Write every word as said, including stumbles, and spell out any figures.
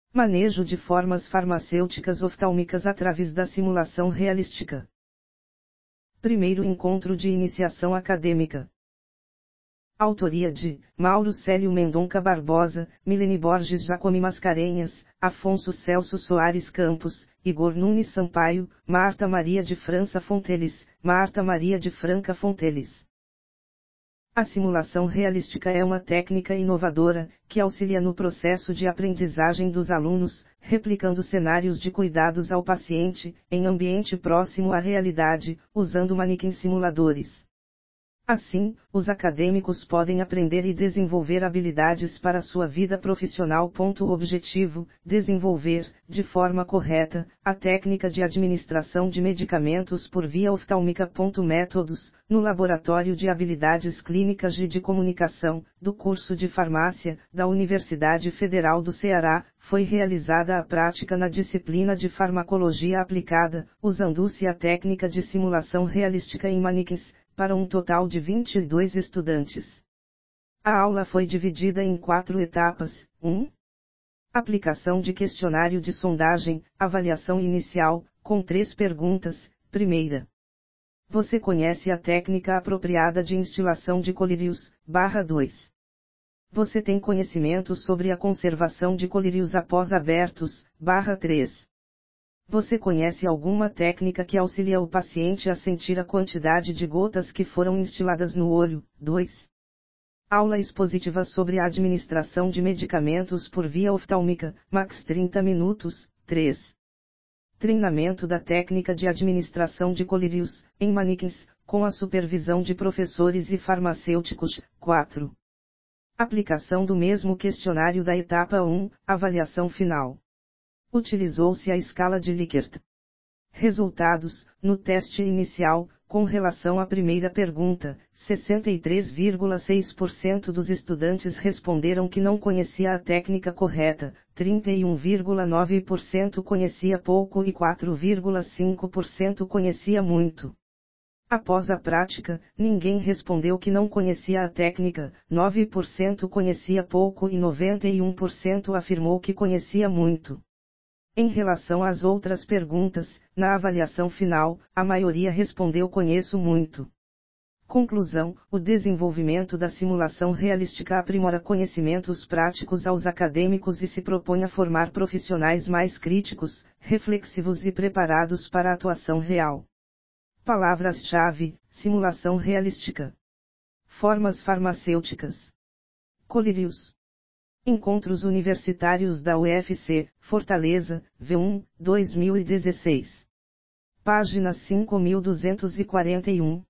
Manejo de formas farmacêuticas oftálmicas através da simulação realística. Primeiro encontro de iniciação acadêmica. Autoria de Mauro Célio Mendonça Barbosa, Milene Borges Jacome Mascarenhas, Afonso Celso Soares Campos, Igor Nunes Sampaio, Marta Maria de França Fonteles, Marta Maria de Franca Fonteles. A simulação realística é uma técnica inovadora, que auxilia no processo de aprendizagem dos alunos, replicando cenários de cuidados ao paciente, em ambiente próximo à realidade, usando manequins simuladores. Assim, os acadêmicos podem aprender e desenvolver habilidades para sua vida profissional. O objetivo: desenvolver, de forma correta, a técnica de administração de medicamentos por via oftálmica. Métodos: no Laboratório de Habilidades Clínicas e de Comunicação, do curso de Farmácia, da Universidade Federal do Ceará, foi realizada a prática na disciplina de Farmacologia Aplicada, usando-se a técnica de simulação realística em manequins, para um total de vinte e dois estudantes. A aula foi dividida em quatro etapas. um. Aplicação de questionário de sondagem, avaliação inicial, com três perguntas. Primeira. Você conhece a técnica apropriada de instilação de colírios? Barra dois. Você tem conhecimento sobre a conservação de colírios após abertos? Barra três. Você conhece alguma técnica que auxilia o paciente a sentir a quantidade de gotas que foram instiladas no olho? dois. Aula expositiva sobre a administração de medicamentos por via oftálmica, max trinta minutos. três. Treinamento da técnica de administração de colírios, em manequins, com a supervisão de professores e farmacêuticos. quatro. Aplicação do mesmo questionário da etapa um, avaliação final. Utilizou-se a escala de Likert. Resultados: no teste inicial, com relação à primeira pergunta, sessenta e três vírgula seis por cento dos estudantes responderam que não conhecia a técnica correta, trinta e um vírgula nove por cento conhecia pouco e quatro vírgula cinco por cento conhecia muito. Após a prática, ninguém respondeu que não conhecia a técnica, nove por cento conhecia pouco e noventa e um por cento afirmou que conhecia muito. Em relação às outras perguntas, na avaliação final, a maioria respondeu conheço muito. Conclusão: o desenvolvimento da simulação realística aprimora conhecimentos práticos aos acadêmicos e se propõe a formar profissionais mais críticos, reflexivos e preparados para a atuação real. Palavras-chave: simulação realística. Formas farmacêuticas. Colírios. Encontros Universitários da U F C, Fortaleza, V um, dois mil e dezesseis. Página cinco mil duzentos e quarenta e um.